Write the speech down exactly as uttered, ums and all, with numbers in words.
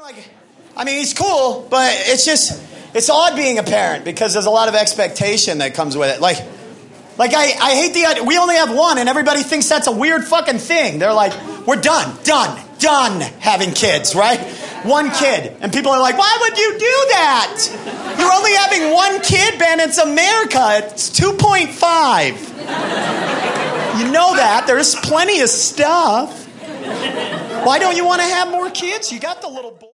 like, I mean, he's cool, but it's just, it's odd being a parent because there's a lot of expectation that comes with it. Like, like I, I hate the idea. We only have one, and everybody thinks that's a weird fucking thing. They're like, we're done, done, done having kids, right? One kid. And people are like, why would you do that? You're only having one kid, man. It's America. It's two point five. You know that. There's plenty of stuff. Why don't you want to have more kids? You got the little boy.